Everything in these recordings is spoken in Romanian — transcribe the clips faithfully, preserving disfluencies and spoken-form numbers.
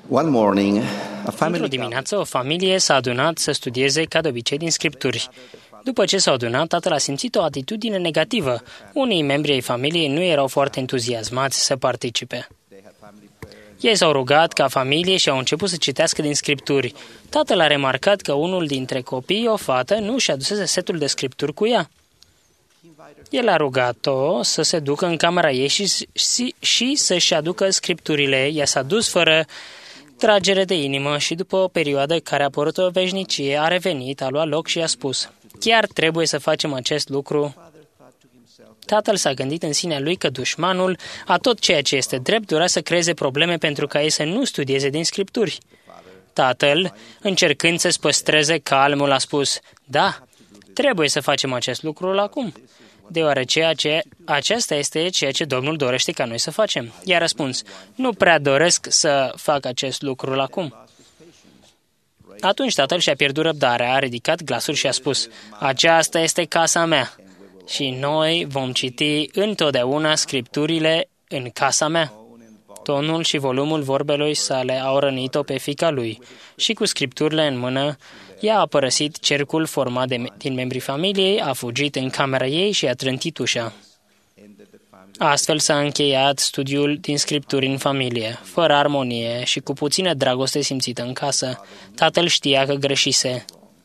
One morning, a family Într-o dimineață, o familie s-a adunat să studieze ca de obicei din Scripturi. După ce s-au adunat, tatăl a simțit o atitudine negativă. Unii membri ai familiei nu erau foarte entuziasmați să participe. Ei s-au rugat ca familie și au început să citească din Scripturi. Tatăl a remarcat că unul dintre copii, o fată, nu și-a adusese setul de Scripturi cu ea. El a rugat-o să se ducă în camera ei și, și, și să-și aducă Scripturile. Ea s-a dus fără tragere de inimă și după o perioadă care a părut o veșnicie, a revenit, a luat loc și a spus: chiar trebuie să facem acest lucru? Tatăl s-a gândit în sinea lui că dușmanul a tot ceea ce este drept dorea să creeze probleme pentru ca ei să nu studieze din Scripturi. Tatăl, încercând să-și păstreze calmul, a spus: da, trebuie să facem acest lucru acum, deoarece ace- aceasta este ceea ce Domnul dorește ca noi să facem. I-a răspuns: nu prea doresc să fac acest lucru acum. Atunci tatăl și-a pierdut răbdarea, a ridicat glasul și a spus: aceasta este casa mea și noi vom citi întotdeauna Scripturile în casa mea. Tonul și volumul vorbelor sale au rănit-o pe fiica lui și cu Scripturile în mână, ea a părăsit cercul format de, din membrii familiei, a fugit în camera ei și a trântit ușa. Astfel s-a încheiat studiul din Scripturi în familie, fără armonie și cu puțină dragoste simțită în casă. Tatăl știa că greșise.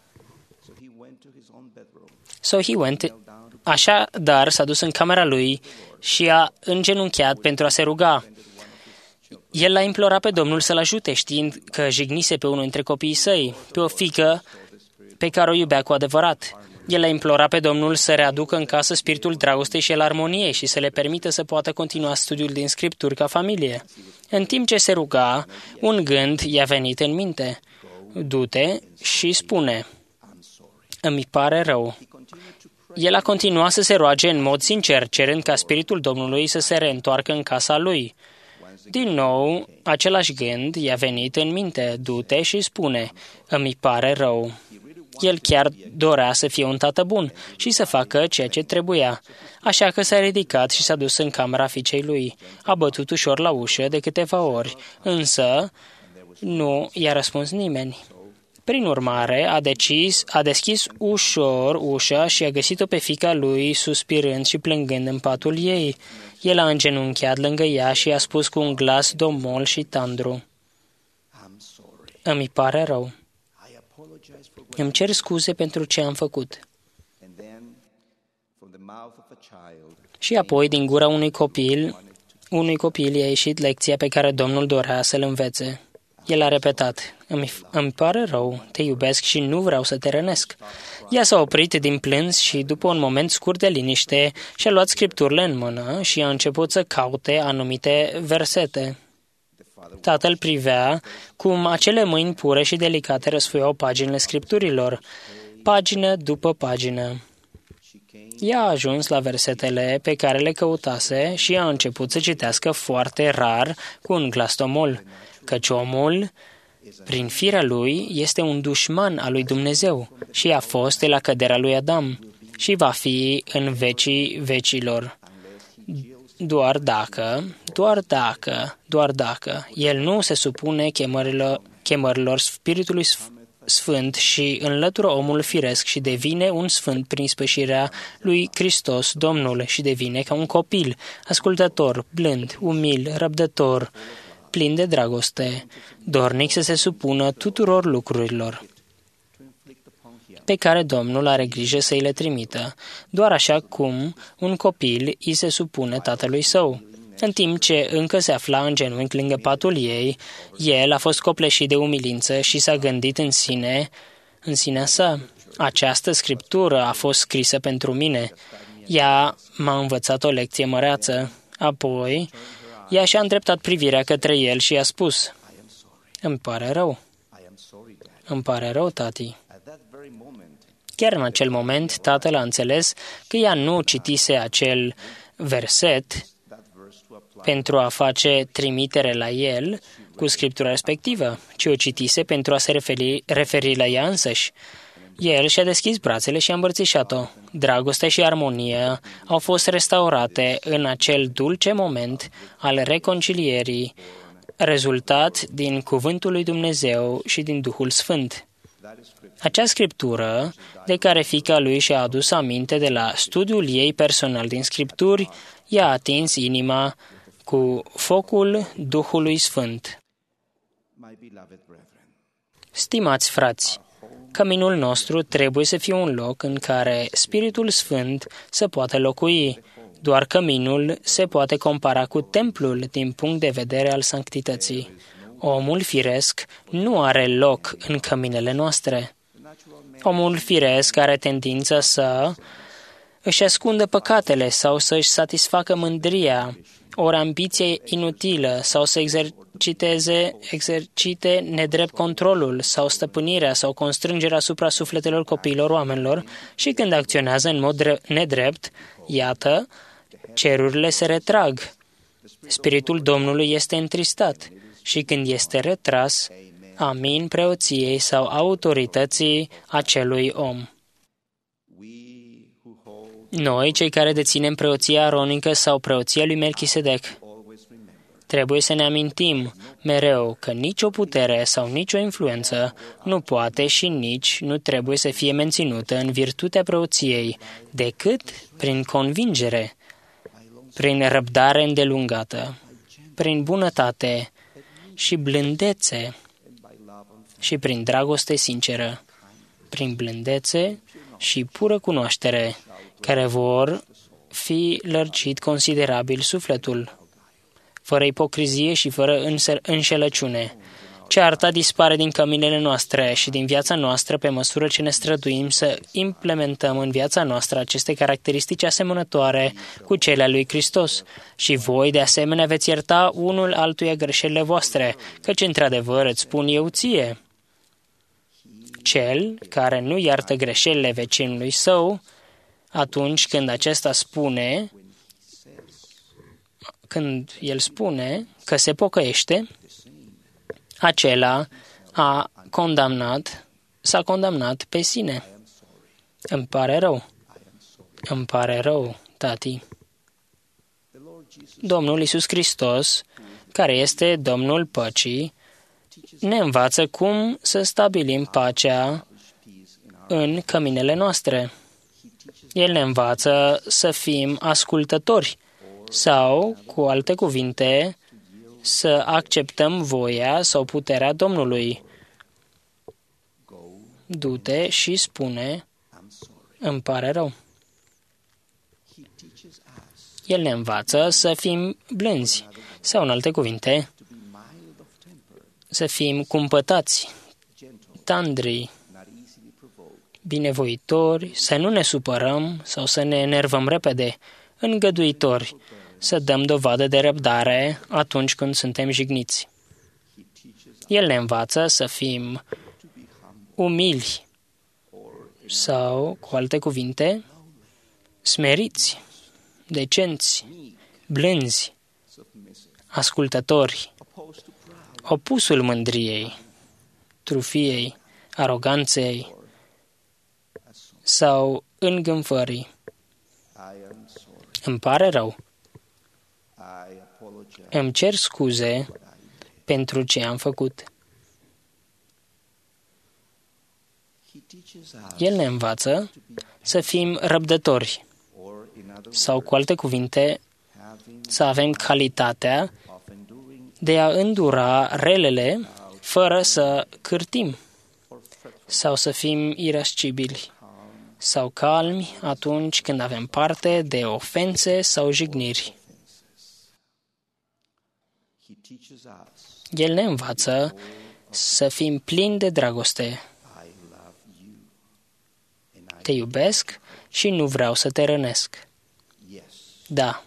So he went. Așa, dar s-a dus în camera lui și a îngenunchiat pentru a se ruga. El l-a implorat pe Domnul să-l ajute, știind că jignise pe unul dintre copiii săi, pe o fiică pe care o iubea cu adevărat. El a implorat pe Domnul să readucă în casă spiritul dragostei și al armoniei și să le permită să poată continua studiul din Scripturi ca familie. În timp ce se ruga, un gând i-a venit în minte: du-te și spune: îmi pare rău. El a continuat să se roage în mod sincer, cerând ca spiritul Domnului să se reîntoarcă în casa lui. Din nou, același gând i-a venit în minte: du-te și spune: îmi pare rău. El chiar dorea să fie un tată bun și să facă ceea ce trebuia, așa că s-a ridicat și s-a dus în camera fiicei lui. A bătut ușor la ușă de câteva ori, însă nu i-a răspuns nimeni. Prin urmare, a, decis, a deschis ușor ușa și a găsit-o pe fiica lui suspirând și plângând în patul ei. El a îngenunchiat lângă ea și a spus cu un glas domol și tandru: îmi pare rău. Îmi cer scuze pentru ce am făcut. Și apoi, din gura unui copil, unui copil i-a ieșit lecția pe care Domnul dorea să-l învețe. El a repetat: îmi, îmi pare rău, te iubesc și nu vreau să te rănesc. Ea s-a oprit din plâns și, după un moment scurt de liniște, și-a luat Scripturile în mână și a început să caute anumite versete. Tatăl privea cum acele mâini pure și delicate răsfoiau paginile Scripturilor, pagină după pagină. Ea a ajuns la versetele pe care le căutase și a început să citească foarte rar, cu un glas domol, căci omul, prin firea lui, este un dușman al lui Dumnezeu și a fost de la căderea lui Adam și va fi în vecii vecilor. Doar dacă, doar dacă, doar dacă el nu se supune chemărilor, chemărilor Spiritului Sfânt și înlătură omul firesc și devine un sfânt prin ispășirea lui Hristos, Domnul, și devine ca un copil, ascultător, blând, umil, răbdător, plin de dragoste, dornic să se supună tuturor lucrurilor pe care Domnul are grijă să îi le trimită, doar așa cum un copil îi se supune tatălui său. În timp ce încă se afla în genunchi lângă patul ei, el a fost copleșit de umilință și s-a gândit în sine, în sinea sa: această scriptură a fost scrisă pentru mine. Ea m-a învățat o lecție măreață. Apoi, ea și-a îndreptat privirea către el și i-a spus: îmi pare rău. Îmi pare rău, tati. Chiar în acel moment, tatăl a înțeles că ea nu citise acel verset pentru a face trimitere la el cu scriptura respectivă, ci o citise pentru a se referi, referi la ea însăși. El și-a deschis brațele și a îmbărțișat-o. Dragostea și armonia au fost restaurate în acel dulce moment al reconcilierii rezultat din Cuvântul lui Dumnezeu și din Duhul Sfânt. Acea scriptură, de care fiica lui și-a adus aminte de la studiul ei personal din Scripturi, i-a atins inima cu focul Duhului Sfânt. Stimați frați, căminul nostru trebuie să fie un loc în care Spiritul Sfânt să poată locui. Doar căminul se poate compara cu templul din punct de vedere al sanctității. Omul firesc nu are loc în căminele noastre. Omul firesc are tendința să își ascundă păcatele sau să își satisfacă mândria, ori ambiție inutilă sau să exerciteze, exercite nedrept controlul sau stăpânirea sau constrângerea asupra sufletelor copiilor oamenilor și când acționează în mod nedrept, iată, cerurile se retrag. Spiritul Domnului este întristat și când este retras, amin preoției sau autorității acelui om. Noi, cei care deținem preoția aronică sau preoția lui Melchisedec, trebuie să ne amintim mereu că nicio putere sau nicio influență nu poate și nici nu trebuie să fie menținută în virtutea preoției, decât prin convingere, prin răbdare îndelungată, prin bunătate și blândețe și prin dragoste sinceră, prin blândețe și pură cunoaștere, care vor fi lărgit considerabil sufletul, fără ipocrizie și fără înșelăciune. Cearta dispare din căminele noastre și din viața noastră pe măsură ce ne străduim să implementăm în viața noastră aceste caracteristici asemănătoare cu cele ale lui Hristos. Și voi, de asemenea, veți ierta unul altuia greșelile voastre, căci, într-adevăr, îți spun eu ție. Cel care nu iartă greșelile vecinului său, atunci când acesta spune, când el spune că se pocăiește, acela a condamnat, s-a condamnat pe sine. Îmi pare rău. Îmi pare rău, tati. Domnul Iisus Hristos, care este Domnul păcii, ne învață cum să stabilim pacea în căminele noastre. El ne învață să fim ascultători sau, cu alte cuvinte, să acceptăm voia sau puterea Domnului. Du-te și spune, îmi pare rău. El ne învață să fim blânzi sau, în alte cuvinte, să fim cumpătați, tandri, binevoitori, să nu ne supărăm sau să ne enervăm repede, îngăduitori, să dăm dovadă de răbdare atunci când suntem jigniți. El ne învață să fim umili sau, cu alte cuvinte, smeriți, decenți, blânzi, ascultători, opusul mândriei, trufiei, aroganței sau îngânfării. Îmi pare rău. Îmi cer scuze pentru ce am făcut. El ne învață să fim răbdători sau, cu alte cuvinte, să avem calitatea de a îndura relele fără să cârtim sau să fim irascibili sau calmi atunci când avem parte de ofense sau jigniri. El ne învață să fim plini de dragoste. Te iubesc și nu vreau să te rănesc. Da.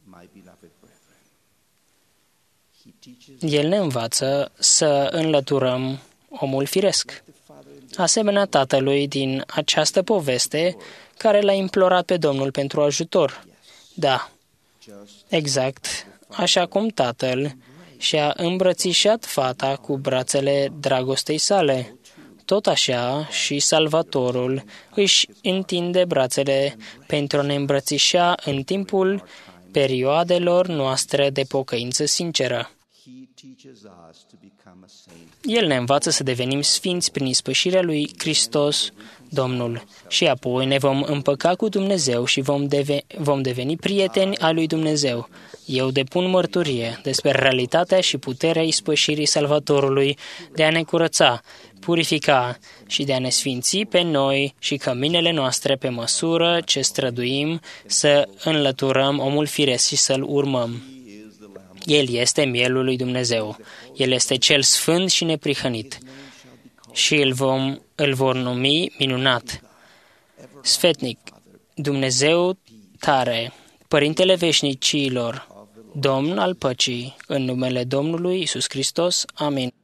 El ne învață să înlăturăm omul firesc, asemenea tatălui din această poveste care l-a implorat pe Domnul pentru ajutor. Da, exact așa cum tatăl și-a îmbrățișat fata cu brațele dragostei sale, tot așa și Salvatorul își întinde brațele pentru a ne îmbrățișa în timpul perioadelor noastre de pocăință sinceră. El ne învață să devenim sfinți prin ispășirea lui Hristos, Domnul, și apoi ne vom împăca cu Dumnezeu și vom, deve- vom deveni prieteni ai lui Dumnezeu. Eu depun mărturie despre realitatea și puterea ispășirii Salvatorului de a ne curăța, purifica și de a ne sfinți pe noi și căminele noastre pe măsură ce străduim să înlăturăm omul firesc și să-l urmăm. El este mielul lui Dumnezeu. El este cel sfânt și neprihănit. Și îl, vom, îl vor numi minunat, sfetnic, Dumnezeu tare, Părintele veșnicilor, Domn al păcii, în numele Domnului Iisus Hristos. Amin.